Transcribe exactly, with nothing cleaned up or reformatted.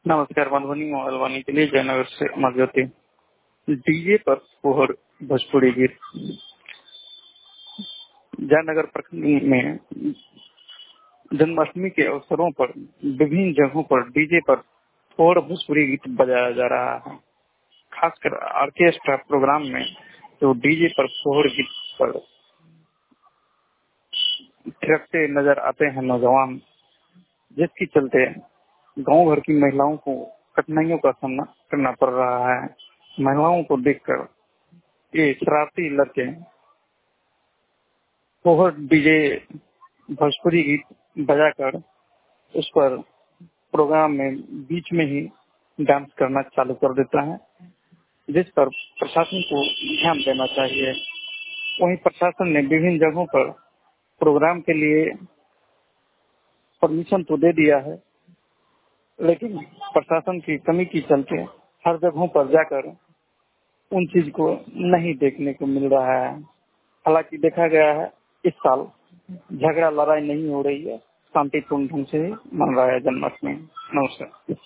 नमस्कार। मधुबनी मोबाइल वाणी के लिए जयनगर से अमर ज्योति। डीजे पर फोहर भोजपुरी गीत। जयनगर प्रखंड में जन्माष्टमी के अवसरों पर विभिन्न जगहों पर डीजे पर फोहर भोजपुरी गीत बजाया जा रहा है। खासकर ऑर्केस्ट्रा प्रोग्राम में जो डीजे पर फोहर गीत पर थिरकते नजर आते हैं नौजवान, जिसके चलते गांव भर की महिलाओं को कठिनाइयों का सामना करना पड़ रहा है। महिलाओं को देखकर ये शरारती लड़के फोहर डीजे भोजपुरी गीत बजाकर उस पर प्रोग्राम में बीच में ही डांस करना चालू कर देता है, जिस पर प्रशासन को ध्यान देना चाहिए। वहीं प्रशासन ने विभिन्न जगहों पर प्रोग्राम के लिए परमिशन तो दे दिया है, लेकिन प्रशासन की कमी के चलते हर जगहों पर जाकर उन चीज को नहीं देखने को मिल रहा है। हालांकि देखा गया है इस साल झगड़ा लड़ाई नहीं हो रही है, शांतिपूर्ण ढंग से ही मन रहा है जन्माष्टमी। नमस्कार।